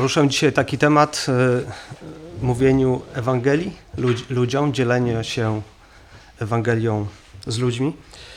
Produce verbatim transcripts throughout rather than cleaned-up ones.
Poruszę dzisiaj taki temat y, mówieniu Ewangelii ludź, ludziom, dzielenia się Ewangelią z ludźmi.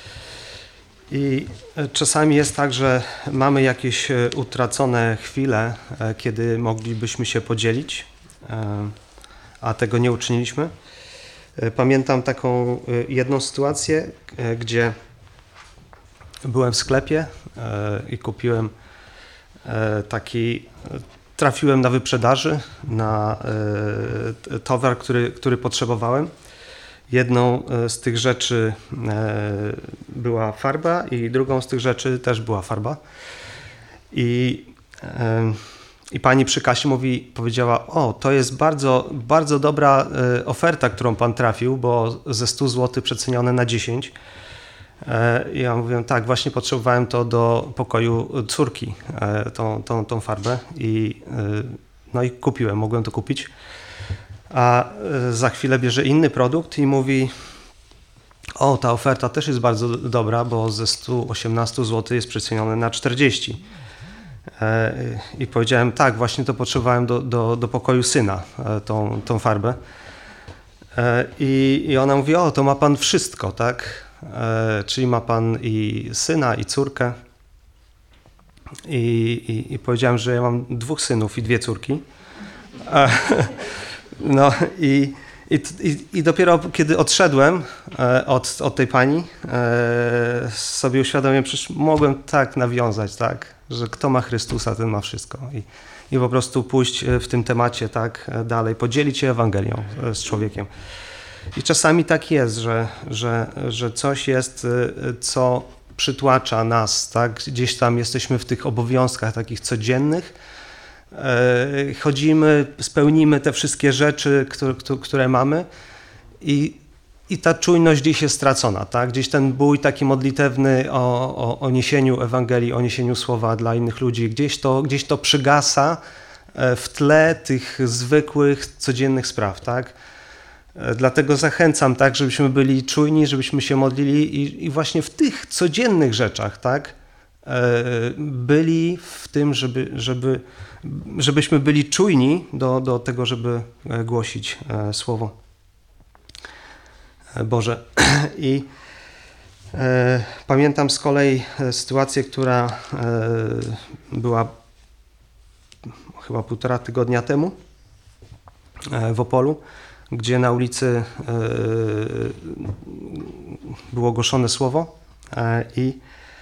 I czasami jest tak, że mamy jakieś utracone chwile, kiedy moglibyśmy się podzielić, a tego nie uczyniliśmy. Pamiętam taką jedną sytuację, gdzie byłem w sklepie i kupiłem taki, trafiłem na wyprzedaży na towar, który, który potrzebowałem. Jedną z tych rzeczy była farba i drugą z tych rzeczy też była farba. I, i pani przy kasie mówi, powiedziała: o, to jest bardzo, bardzo dobra oferta, którą pan trafił, bo ze stu złotych przecenione na dziesięć. I ja mówię: tak, właśnie potrzebowałem to do pokoju córki, tą, tą, tą farbę. I, no i kupiłem, mogłem to kupić. A za chwilę bierze inny produkt i mówi: o, ta oferta też jest bardzo dobra, bo ze stu osiemnastu złotych jest przecenione na czterdzieści. I powiedziałem: tak, właśnie to potrzebowałem do, do, do pokoju syna, tą, tą farbę. I, I ona mówi: o, to ma pan wszystko, tak? Czyli ma pan i syna, i córkę. I, i, i powiedziałem, że ja mam dwóch synów i dwie córki. No i, i, i dopiero kiedy odszedłem od, od tej pani, sobie uświadomiłem, przecież mogłem tak nawiązać, tak, że kto ma Chrystusa, ten ma wszystko. I, i po prostu pójść w tym temacie tak dalej, podzielić się Ewangelią z człowiekiem. I czasami tak jest, że, że, że coś jest, co przytłacza nas, tak, gdzieś tam jesteśmy w tych obowiązkach takich codziennych, chodzimy, spełnimy te wszystkie rzeczy, które, które mamy i, i ta czujność gdzieś jest stracona, tak? Gdzieś ten bój taki modlitewny o, o, o niesieniu Ewangelii, o niesieniu słowa dla innych ludzi, gdzieś to, gdzieś to przygasa w tle tych zwykłych, codziennych spraw, tak? Dlatego zachęcam, tak, żebyśmy byli czujni, żebyśmy się modlili i, i właśnie w tych codziennych rzeczach, tak, byli w tym, żeby, żeby, żebyśmy byli czujni do, do tego, żeby głosić Słowo Boże. I e, pamiętam z kolei sytuację, która e, była chyba półtora tygodnia temu e, w Opolu, gdzie na ulicy e, było głoszone Słowo e, i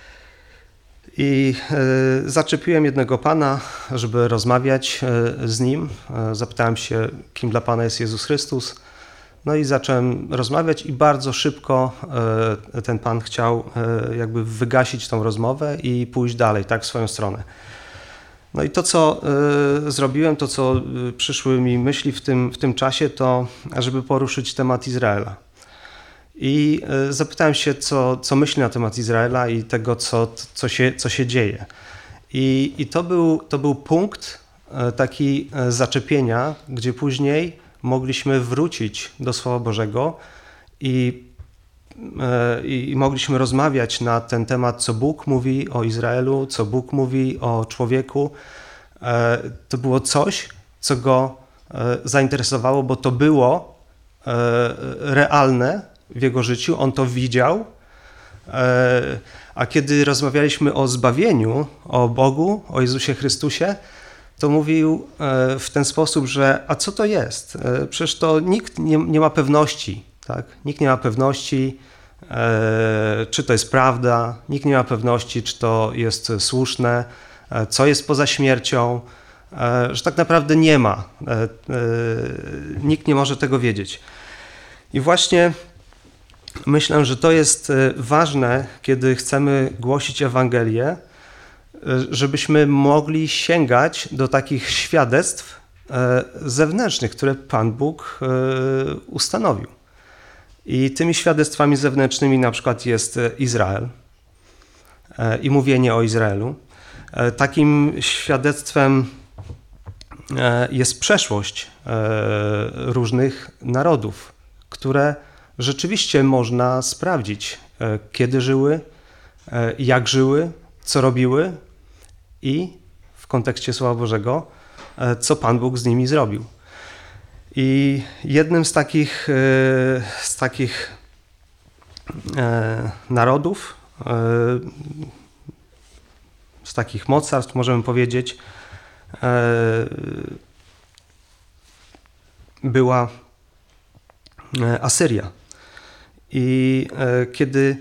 I e, zaczepiłem jednego pana, żeby rozmawiać e, z nim. E, zapytałem się, kim dla pana jest Jezus Chrystus. No i zacząłem rozmawiać i bardzo szybko e, ten pan chciał e, jakby wygasić tą rozmowę i pójść dalej, tak, w swoją stronę. No i to, co e, zrobiłem, to, co e, przyszły mi myśli w tym, w tym czasie, to żeby poruszyć temat Izraela. I zapytałem się, co, co myśli na temat Izraela i tego, co, co, się, co się dzieje. I, i to, był, to był punkt taki zaczepienia, gdzie później mogliśmy wrócić do Słowa Bożego i, i, i mogliśmy rozmawiać na ten temat, co Bóg mówi o Izraelu, co Bóg mówi o człowieku. To było coś, co go zainteresowało, bo to było realne w jego życiu, on to widział, a kiedy rozmawialiśmy o zbawieniu, o Bogu, o Jezusie Chrystusie, to mówił w ten sposób, że a co to jest? Przecież to nikt nie, nie ma pewności, tak? Nikt nie ma pewności, czy to jest prawda, nikt nie ma pewności, czy to jest słuszne, co jest poza śmiercią, że tak naprawdę nie ma. Nikt nie może tego wiedzieć. I właśnie myślę, że to jest ważne, kiedy chcemy głosić Ewangelię, żebyśmy mogli sięgać do takich świadectw zewnętrznych, które Pan Bóg ustanowił. I tymi świadectwami zewnętrznymi na przykład jest Izrael i mówienie o Izraelu. Takim świadectwem jest przeszłość różnych narodów, które rzeczywiście można sprawdzić, kiedy żyły, jak żyły, co robiły i w kontekście Słowa Bożego co Pan Bóg z nimi zrobił. I jednym z takich, z takich narodów, z takich mocarstw, możemy powiedzieć, była Asyria. I kiedy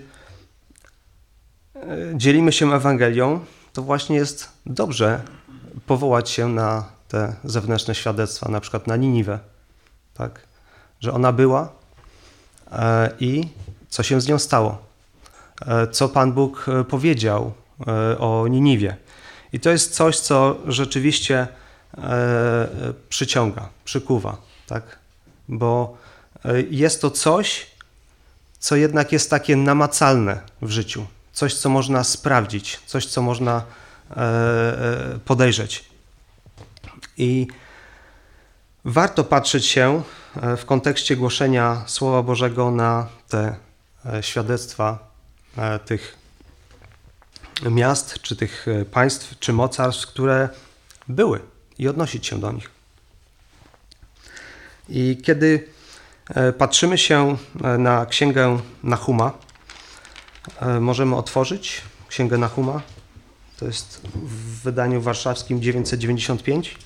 dzielimy się Ewangelią, to właśnie jest dobrze powołać się na te zewnętrzne świadectwa, na przykład na Niniwę, tak? Że ona była i co się z nią stało, co Pan Bóg powiedział o Niniwie. I to jest coś, co rzeczywiście przyciąga, przykuwa, tak? Bo jest to coś, co jednak jest takie namacalne w życiu. Coś, co można sprawdzić, coś, co można podejrzeć. I warto patrzeć się w kontekście głoszenia Słowa Bożego na te świadectwa tych miast, czy tych państw, czy mocarstw, które były i odnosić się do nich. I kiedy patrzymy się na Księgę Nahuma, możemy otworzyć Księgę Nahuma. To jest w wydaniu warszawskim dziewięćset dziewięćdziesiąt pięć.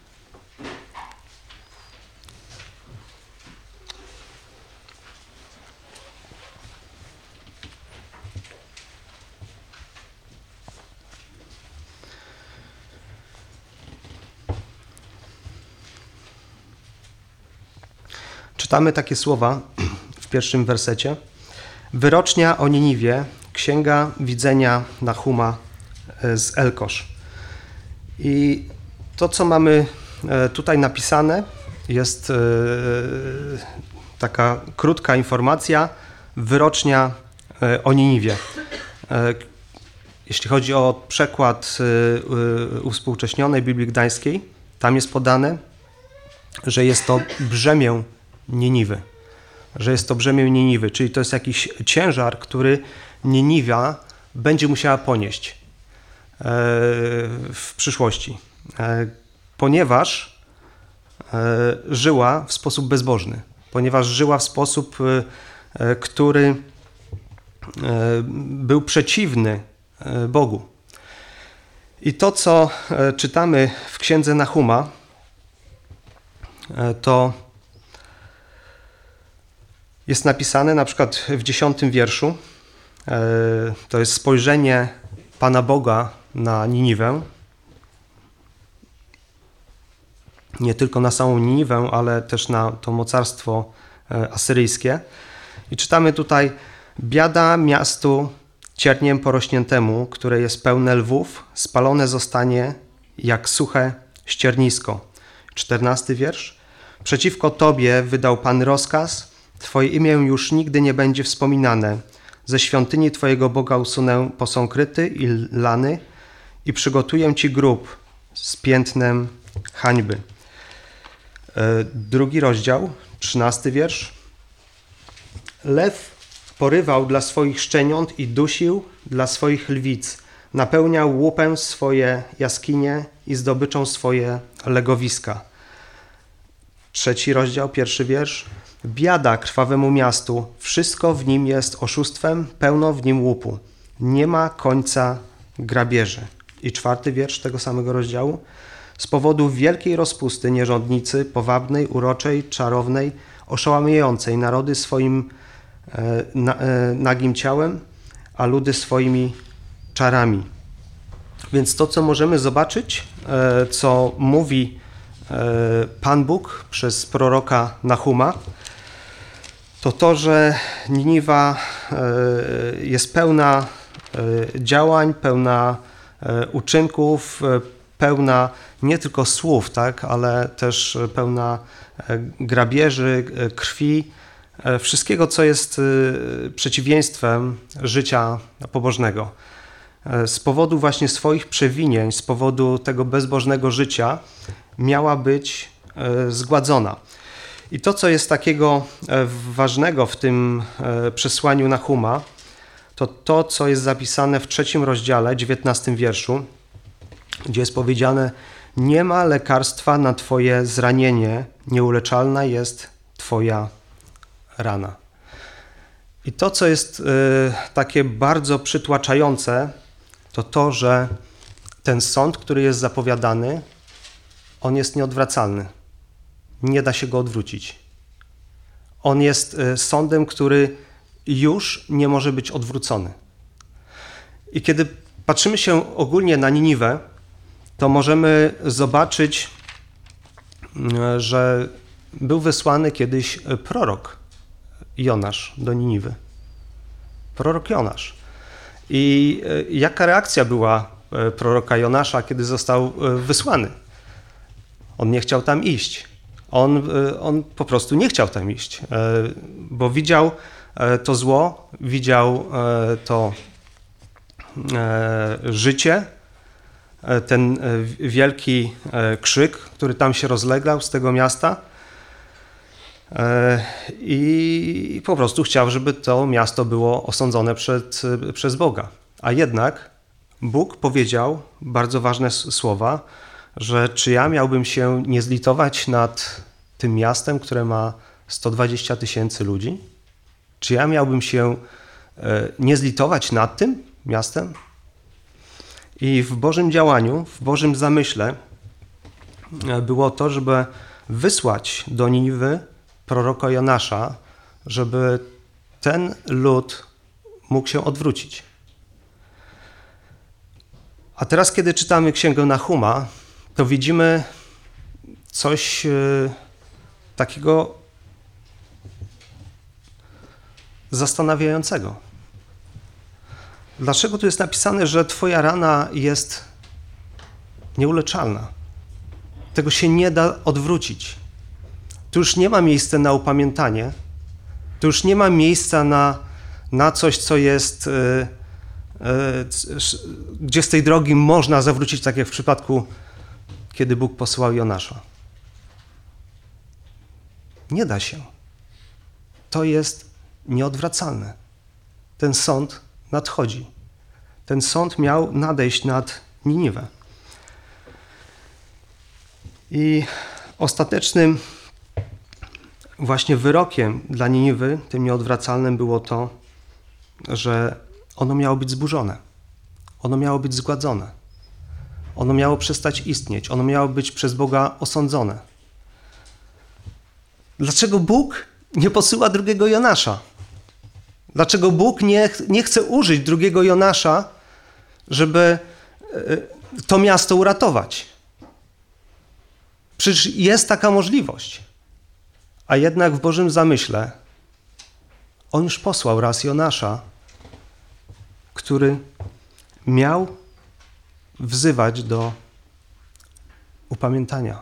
Czytamy takie słowa w pierwszym wersecie. Wyrocznia o Niniwie, księga widzenia Nahuma z Elkosz. I to, co mamy tutaj napisane, jest taka krótka informacja, wyrocznia o Niniwie. Jeśli chodzi o przekład uwspółcześnionej Biblii Gdańskiej, tam jest podane, że jest to brzemię Niniwy. Że jest to brzemię Niniwy, czyli to jest jakiś ciężar, który Niniwa będzie musiała ponieść w przyszłości, ponieważ żyła w sposób bezbożny, ponieważ żyła w sposób, który był przeciwny Bogu. I to, co czytamy w Księdze Nahuma, to jest napisane na przykład w dziesiątym wierszu. To jest spojrzenie Pana Boga na Niniwę. Nie tylko na samą Niniwę, ale też na to mocarstwo asyryjskie. I czytamy tutaj: biada miastu cierniem porośniętemu, które jest pełne lwów, spalone zostanie jak suche ściernisko. czternasty wiersz. Przeciwko Tobie wydał Pan rozkaz, Twoje imię już nigdy nie będzie wspominane. Ze świątyni Twojego Boga usunę posąg kryty i lany i przygotuję Ci grób z piętnem hańby. Drugi rozdział, trzynasty wiersz. Lew porywał dla swoich szczeniąt i dusił dla swoich lwic. Napełniał łupem swoje jaskinie i zdobyczą swoje legowiska. Trzeci rozdział, pierwszy wiersz. Biada krwawemu miastu, wszystko w nim jest oszustwem, pełno w nim łupu. Nie ma końca grabieży. I czwarty wiersz tego samego rozdziału. Z powodu wielkiej rozpusty nierządnicy, powabnej, uroczej, czarownej, oszałamiającej narody swoim e, na, e, nagim ciałem, a ludy swoimi czarami. Więc to, co możemy zobaczyć, e, co mówi e, Pan Bóg przez proroka Nahuma, to to, że Niniwa jest pełna działań, pełna uczynków, pełna nie tylko słów, tak, ale też pełna grabieży, krwi, wszystkiego, co jest przeciwieństwem życia pobożnego. Z powodu właśnie swoich przewinień, z powodu tego bezbożnego życia miała być zgładzona. I to, co jest takiego ważnego w tym przesłaniu Nahuma, to to, co jest zapisane w trzecim rozdziale, dziewiętnastym wierszu, gdzie jest powiedziane: Nie ma lekarstwa na twoje zranienie, nieuleczalna jest twoja rana. I to, co jest y, takie bardzo przytłaczające, to to, że ten sąd, który jest zapowiadany, on jest nieodwracalny. Nie da się go odwrócić. On jest y, sądem, który już nie może być odwrócony. I kiedy patrzymy się ogólnie na Niniwę, to możemy zobaczyć, y, że był wysłany kiedyś prorok Jonasz do Niniwy. Prorok Jonasz. I jaka reakcja była proroka Jonasza, kiedy został wysłany? On nie chciał tam iść. On, on po prostu nie chciał tam iść, bo widział to zło, widział to życie, ten wielki krzyk, który tam się rozlegał z tego miasta. I po prostu chciał, żeby to miasto było osądzone przed, przez Boga. A jednak Bóg powiedział bardzo ważne słowa, że czy ja miałbym się nie zlitować nad tym miastem, które ma sto dwadzieścia tysięcy ludzi? Czy ja miałbym się nie zlitować nad tym miastem? I w Bożym działaniu, w Bożym zamyśle było to, żeby wysłać do Niniwy proroka Jonasza, żeby ten lud mógł się odwrócić. A teraz, kiedy czytamy Księgę Nahuma, to widzimy coś takiego zastanawiającego. Dlaczego tu jest napisane, że twoja rana jest nieuleczalna? Tego się nie da odwrócić. Tu już nie ma miejsca na upamiętanie, tu już nie ma miejsca na, na coś, co jest, yy, yy, gdzie z tej drogi można zawrócić, tak jak w przypadku, kiedy Bóg posyłał Jonasza. Nie da się. To jest nieodwracalne. Ten sąd nadchodzi. Ten sąd miał nadejść nad Niniwę. I ostatecznym właśnie wyrokiem dla Niniwy, tym nieodwracalnym, było to, że ono miało być zburzone. Ono miało być zgładzone. Ono miało przestać istnieć. Ono miało być przez Boga osądzone. Dlaczego Bóg nie posyła drugiego Jonasza? Dlaczego Bóg nie, nie chce użyć drugiego Jonasza, żeby to miasto uratować? Przecież jest taka możliwość. A jednak w Bożym zamyśle On już posłał raz Jonasza, który miał wzywać do upamiętania.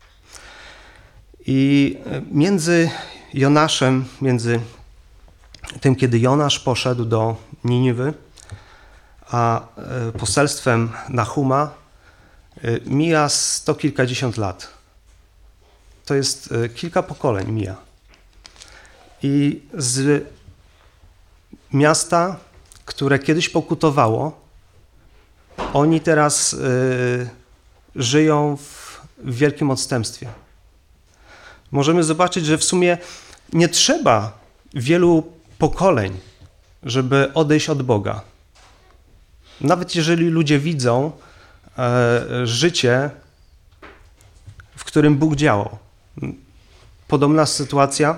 I między Jonaszem, między tym, kiedy Jonasz poszedł do Niniwy, a poselstwem Nahuma mija sto kilkadziesiąt lat. To jest kilka pokoleń mija. I z miasta, które kiedyś pokutowało, oni teraz y, żyją w wielkim odstępstwie. Możemy zobaczyć, że w sumie nie trzeba wielu pokoleń, żeby odejść od Boga. Nawet jeżeli ludzie widzą e, życie, w którym Bóg działał. Podobna sytuacja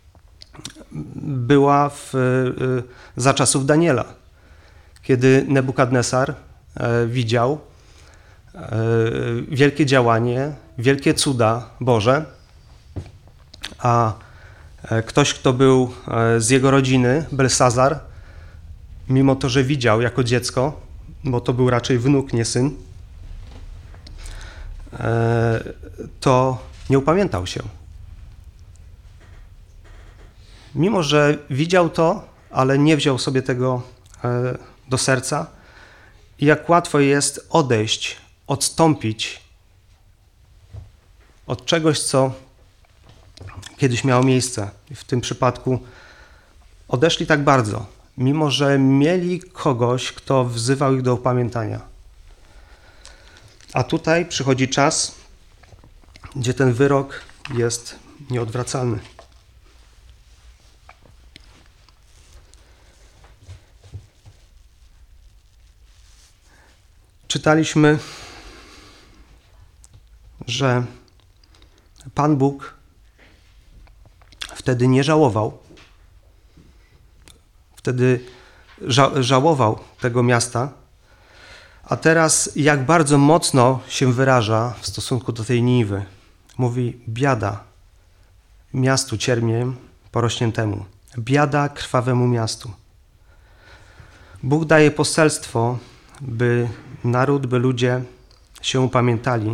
była w, e, za czasów Daniela, kiedy Nebukadnesar e, widział e, wielkie działanie, wielkie cuda Boże, a ktoś, kto był z jego rodziny, Belsazar, mimo to, że widział jako dziecko, bo to był raczej wnuk, nie syn, to nie upamiętał się. Mimo że widział to, ale nie wziął sobie tego do serca. I jak łatwo jest odejść, odstąpić od czegoś, co kiedyś miało miejsce. W tym przypadku odeszli tak bardzo, mimo że mieli kogoś, kto wzywał ich do upamiętania. A tutaj przychodzi czas, gdzie ten wyrok jest nieodwracalny. Czytaliśmy, że Pan Bóg wtedy nie żałował. Wtedy ża- żałował tego miasta. A teraz jak bardzo mocno się wyraża w stosunku do tej Niniwy. Mówi biada miastu cierniem porośniętemu. Biada krwawemu miastu. Bóg daje poselstwo, by naród, by ludzie się upamiętali.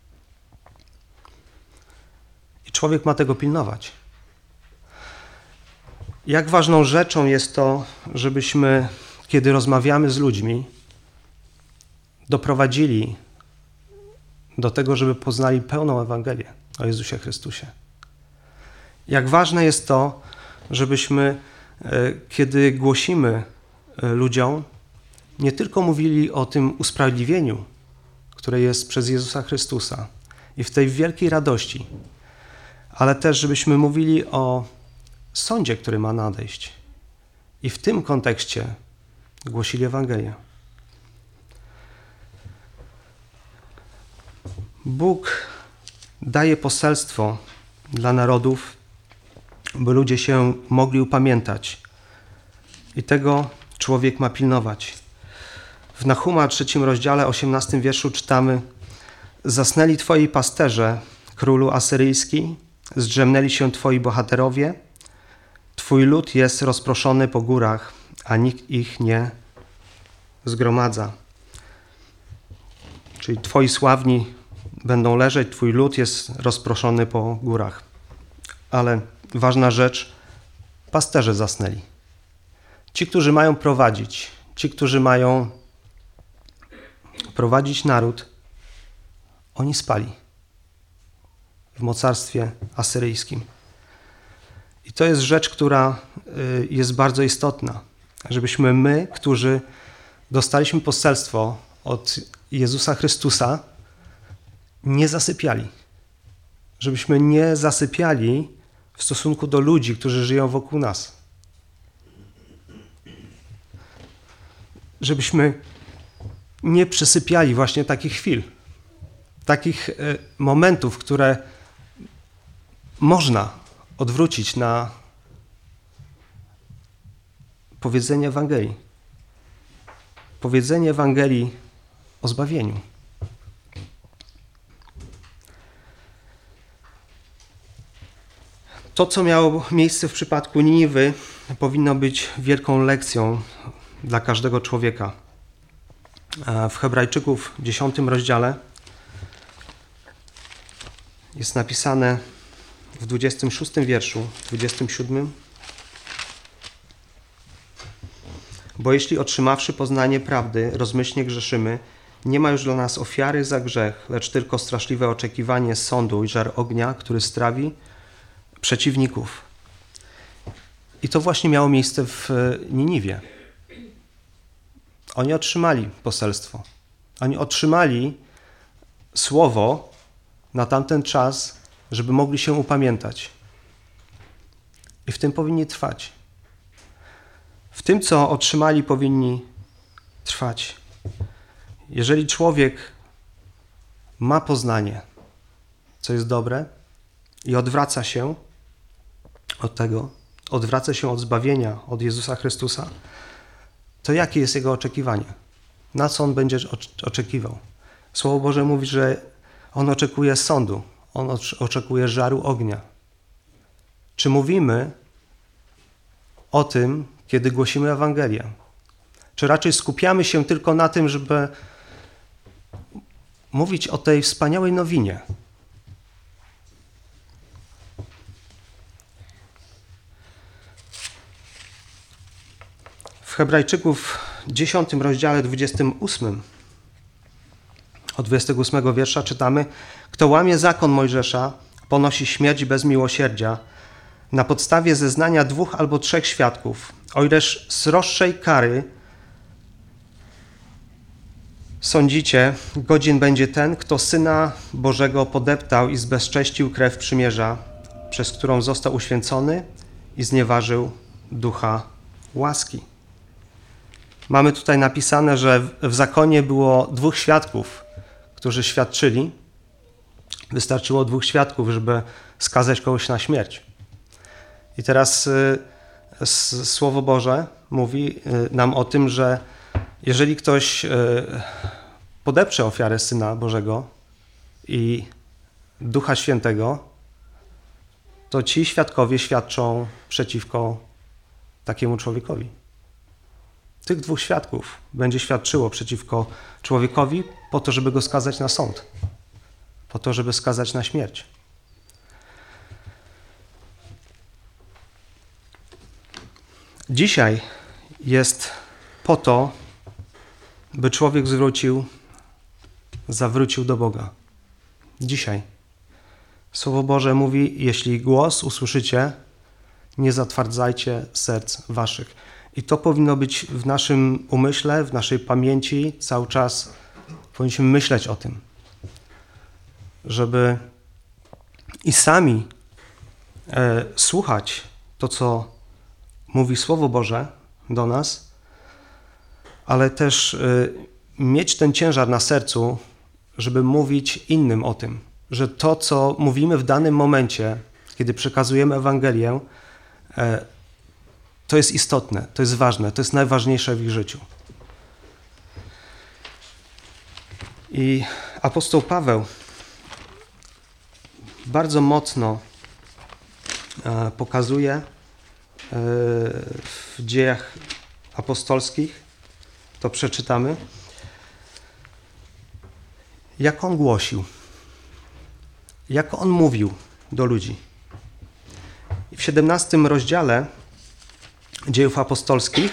I człowiek ma tego pilnować. Jak ważną rzeczą jest to, żebyśmy, kiedy rozmawiamy z ludźmi, doprowadzili do tego, żeby poznali pełną Ewangelię o Jezusie Chrystusie. Jak ważne jest to, żebyśmy, kiedy głosimy ludziom, nie tylko mówili o tym usprawiedliwieniu, które jest przez Jezusa Chrystusa i w tej wielkiej radości, ale też żebyśmy mówili o sądzie, który ma nadejść i w tym kontekście głosili Ewangelię. Bóg daje poselstwo dla narodów, by ludzie się mogli upamiętać. I tego człowiek ma pilnować. W Nahuma trzecim rozdziale, osiemnastym wierszu czytamy: zasnęli twoi pasterze, królu asyryjski, zdrzemnęli się twoi bohaterowie, twój lud jest rozproszony po górach, a nikt ich nie zgromadza. Czyli twoi sławni będą leżeć, twój lud jest rozproszony po górach. Ale ważna rzecz, pasterze zasnęli. Ci, którzy mają prowadzić, ci, którzy mają prowadzić naród, oni spali w mocarstwie asyryjskim. I to jest rzecz, która jest bardzo istotna, żebyśmy my, którzy dostaliśmy poselstwo od Jezusa Chrystusa, nie zasypiali. Żebyśmy nie zasypiali w stosunku do ludzi, którzy żyją wokół nas. Żebyśmy nie przesypiali właśnie takich chwil, takich momentów, które można odwrócić na powiedzenie Ewangelii. Powiedzenie Ewangelii o zbawieniu. To, co miało miejsce w przypadku Niniwy, powinno być wielką lekcją dla każdego człowieka. W Hebrajczyków w dziesiątym rozdziale jest napisane w dwudziestym szóstym wierszu, dwudziestym siódmym: bo jeśli otrzymawszy poznanie prawdy, rozmyślnie grzeszymy, nie ma już dla nas ofiary za grzech, lecz tylko straszliwe oczekiwanie sądu i żar ognia, który strawi przeciwników. I to właśnie miało miejsce w Niniwie. Oni otrzymali poselstwo. Oni otrzymali słowo na tamten czas, żeby mogli się upamiętać. I w tym powinni trwać. W tym, co otrzymali, powinni trwać. Jeżeli człowiek ma poznanie, co jest dobre, i odwraca się od tego, odwraca się od zbawienia, od Jezusa Chrystusa, to jakie jest jego oczekiwanie? Na co on będzie oczekiwał? Słowo Boże mówi, że on oczekuje sądu, on oczekuje żaru ognia. Czy mówimy o tym, kiedy głosimy Ewangelię? Czy raczej skupiamy się tylko na tym, żeby mówić o tej wspaniałej nowinie? W Hebrajczyków dziesiątym rozdziale dwudziestym ósmym od dwudziestego ósmego wiersza czytamy: kto łamie zakon Mojżesza, ponosi śmierć bez miłosierdzia na podstawie zeznania dwóch albo trzech świadków, o ileż sroższej kary sądzicie, godzien będzie ten, kto Syna Bożego podeptał i zbezcześcił krew przymierza, przez którą został uświęcony i znieważył ducha łaski. Mamy tutaj napisane, że w zakonie było dwóch świadków, którzy świadczyli. Wystarczyło dwóch świadków, żeby skazać kogoś na śmierć. I teraz y, Słowo Boże mówi y, nam o tym, że jeżeli ktoś y, podeprze ofiarę Syna Bożego i Ducha Świętego, to ci świadkowie świadczą przeciwko takiemu człowiekowi. Tych dwóch świadków będzie świadczyło przeciwko człowiekowi po to, żeby go skazać na sąd, po to, żeby skazać na śmierć. Dzisiaj jest po to, by człowiek zwrócił, zawrócił do Boga. Dzisiaj. Słowo Boże mówi, jeśli głos usłyszycie, nie zatwardzajcie serc waszych. I to powinno być w naszym umyśle, w naszej pamięci cały czas. Powinniśmy myśleć o tym, żeby i sami e, słuchać to, co mówi Słowo Boże do nas, ale też e, mieć ten ciężar na sercu, żeby mówić innym o tym, że to, co mówimy w danym momencie, kiedy przekazujemy Ewangelię, e, to jest istotne, to jest ważne, to jest najważniejsze w ich życiu. I apostoł Paweł bardzo mocno e, pokazuje e, w dziejach apostolskich, to przeczytamy, jak on głosił, jak on mówił do ludzi. I w siedemnastym rozdziale Dziejów Apostolskich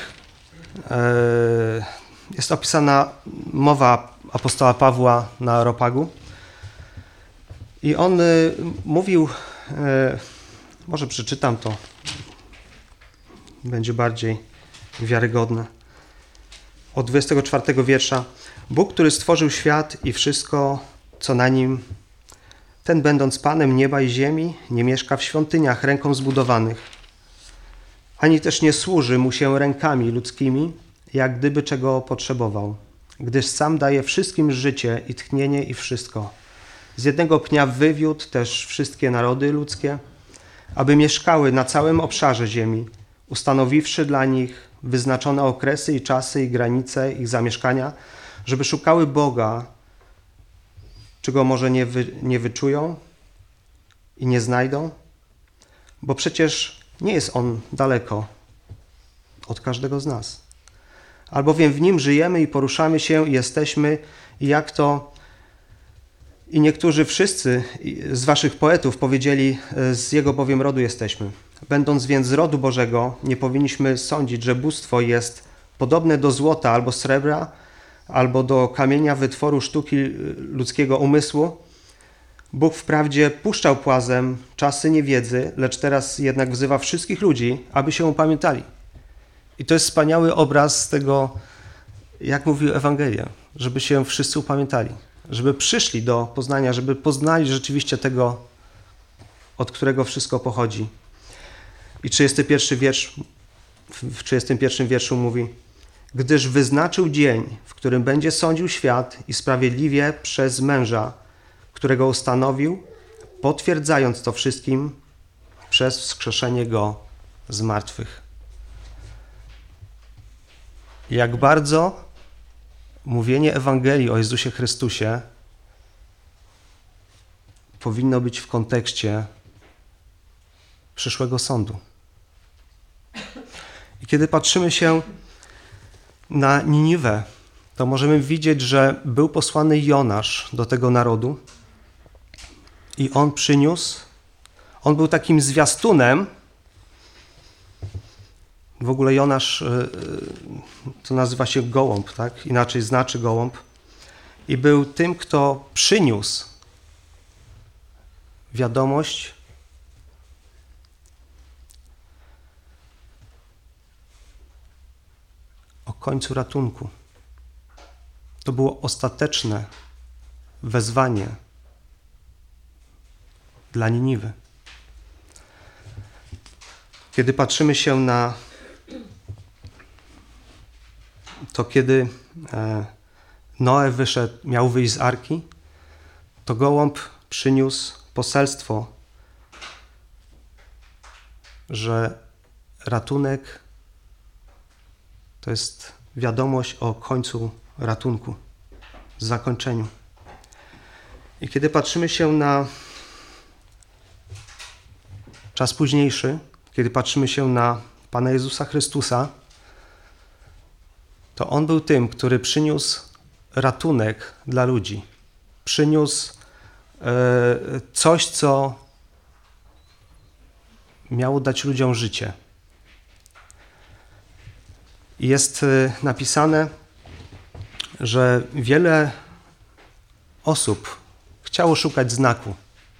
jest opisana mowa apostoła Pawła na Areopagu. I on mówił, może przeczytam to, będzie bardziej wiarygodne. Od dwudziestego czwartego wiersza. Bóg, który stworzył świat i wszystko, co na nim, ten będąc Panem nieba i ziemi, nie mieszka w świątyniach ręką zbudowanych, ani też nie służy mu się rękami ludzkimi, jak gdyby czego potrzebował, gdyż sam daje wszystkim życie i tchnienie i wszystko. Z jednego pnia wywiódł też wszystkie narody ludzkie, aby mieszkały na całym obszarze ziemi, ustanowiwszy dla nich wyznaczone okresy i czasy i granice ich zamieszkania, żeby szukały Boga, czego może nie, wy, nie wyczują i nie znajdą, bo przecież nie jest On daleko od każdego z nas. Albowiem w Nim żyjemy i poruszamy się i jesteśmy i jak to i niektórzy wszyscy z waszych poetów powiedzieli, z Jego bowiem rodu jesteśmy. Będąc więc z rodu Bożego, nie powinniśmy sądzić, że bóstwo jest podobne do złota albo srebra, albo do kamienia wytworu sztuki ludzkiego umysłu. Bóg wprawdzie puszczał płazem czasy niewiedzy, lecz teraz jednak wzywa wszystkich ludzi, aby się upamiętali. I to jest wspaniały obraz tego, jak mówił Ewangelię, żeby się wszyscy upamiętali, żeby przyszli do poznania, żeby poznali rzeczywiście tego, od którego wszystko pochodzi. I trzydziesty pierwszy wiersz, w trzydziestym pierwszym wierszu mówi: gdyż wyznaczył dzień, w którym będzie sądził świat i sprawiedliwie przez męża, którego ustanowił, potwierdzając to wszystkim przez wskrzeszenie go z martwych. Jak bardzo mówienie Ewangelii o Jezusie Chrystusie powinno być w kontekście przyszłego sądu. I kiedy patrzymy się na Niniwę, to możemy widzieć, że był posłany Jonasz do tego narodu i on przyniósł, on był takim zwiastunem. W ogóle Jonasz to nazywa się gołąb, tak? Inaczej znaczy gołąb. I był tym, kto przyniósł wiadomość o końcu ratunku. To było ostateczne wezwanie dla Niniwy. Kiedy patrzymy się na to, kiedy Noe wyszedł, miał wyjść z arki, to gołąb przyniósł poselstwo, że ratunek to jest wiadomość o końcu ratunku, zakończeniu. I kiedy patrzymy się na czas późniejszy, kiedy patrzymy się na Pana Jezusa Chrystusa, to On był tym, który przyniósł ratunek dla ludzi. Przyniósł coś, co miało dać ludziom życie. Jest napisane, że wiele osób chciało szukać znaku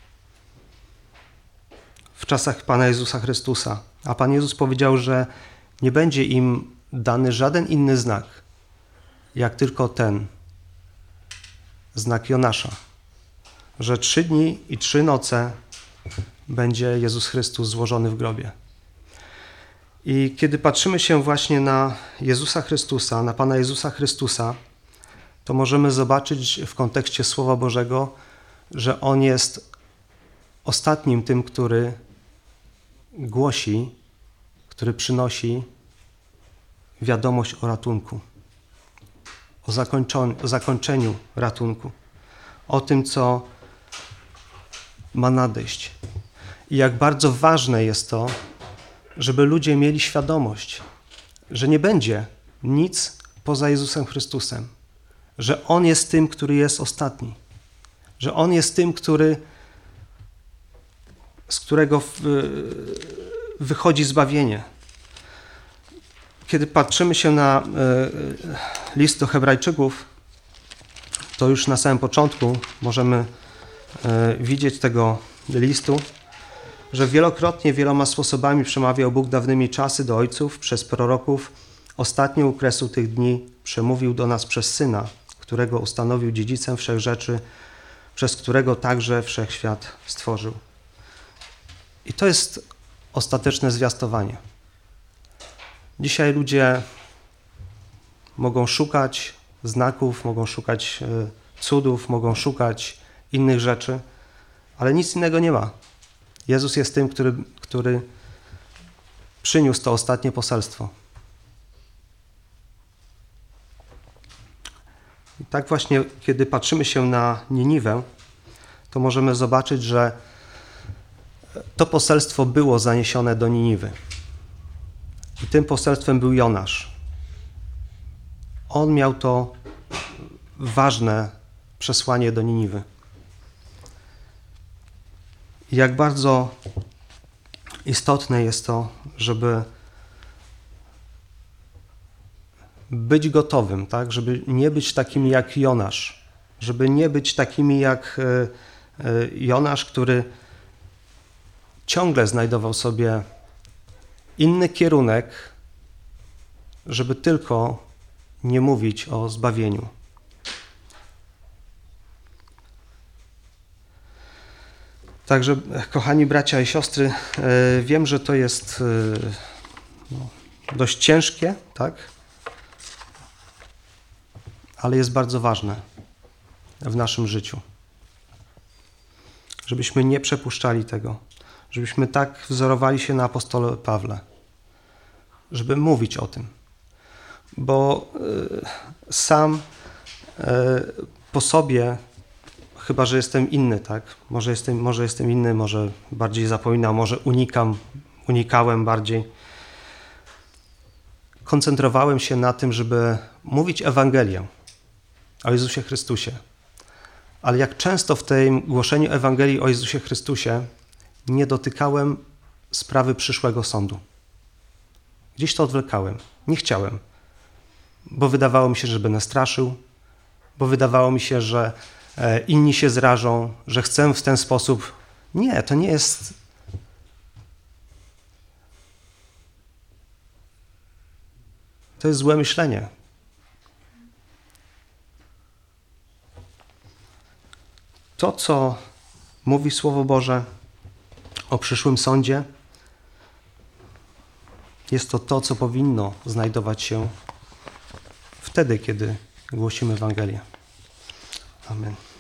w czasach Pana Jezusa Chrystusa, a Pan Jezus powiedział, że nie będzie im dany żaden inny znak, jak tylko ten, znak Jonasza, że trzy dni i trzy noce będzie Jezus Chrystus złożony w grobie. I kiedy patrzymy się właśnie na Jezusa Chrystusa, na Pana Jezusa Chrystusa, to możemy zobaczyć w kontekście Słowa Bożego, że On jest ostatnim tym, który głosi, który przynosi wiadomość o ratunku, o, o zakończeniu ratunku, o tym, co ma nadejść. I jak bardzo ważne jest to, żeby ludzie mieli świadomość, że nie będzie nic poza Jezusem Chrystusem, że On jest tym, który jest ostatni, że On jest tym, który, z którego wychodzi zbawienie. Kiedy patrzymy się na list do Hebrajczyków, to już na samym początku możemy widzieć tego listu, że wielokrotnie, wieloma sposobami przemawiał Bóg dawnymi czasy do ojców przez proroków. Ostatnio u kresu tych dni przemówił do nas przez Syna, którego ustanowił dziedzicem wszech rzeczy, przez którego także wszechświat stworzył. I to jest ostateczne zwiastowanie. Dzisiaj ludzie mogą szukać znaków, mogą szukać cudów, mogą szukać innych rzeczy, ale nic innego nie ma. Jezus jest tym, który, który przyniósł to ostatnie poselstwo. I tak właśnie, kiedy patrzymy się na Niniwę, to możemy zobaczyć, że to poselstwo było zaniesione do Niniwy. I tym poselstwem był Jonasz. On miał to ważne przesłanie do Niniwy. I jak bardzo istotne jest to, żeby być gotowym, tak? Żeby nie być takimi jak Jonasz, żeby nie być takimi jak Jonasz, który ciągle znajdował sobie inny kierunek, żeby tylko nie mówić o zbawieniu. Także, kochani bracia i siostry, wiem, że to jest no, dość ciężkie, tak? Ale jest bardzo ważne w naszym życiu. Żebyśmy nie przepuszczali tego. Żebyśmy tak wzorowali się na apostole Pawle. Żeby mówić o tym. Bo y, sam y, po sobie, chyba że jestem inny, tak? Może jestem, może jestem inny, może bardziej zapominam, może unikam, unikałem bardziej. Koncentrowałem się na tym, żeby mówić Ewangelię o Jezusie Chrystusie. Ale jak często w tym głoszeniu Ewangelii o Jezusie Chrystusie nie dotykałem sprawy przyszłego sądu. Gdzieś to odwlekałem. Nie chciałem. Bo wydawało mi się, że będę straszył, bo wydawało mi się, że inni się zrażą, że chcę w ten sposób. Nie, to nie jest... To jest złe myślenie. to, co mówi Słowo Boże o przyszłym sądzie, jest to to, co powinno znajdować się wtedy, kiedy głosimy Ewangelię. Amen.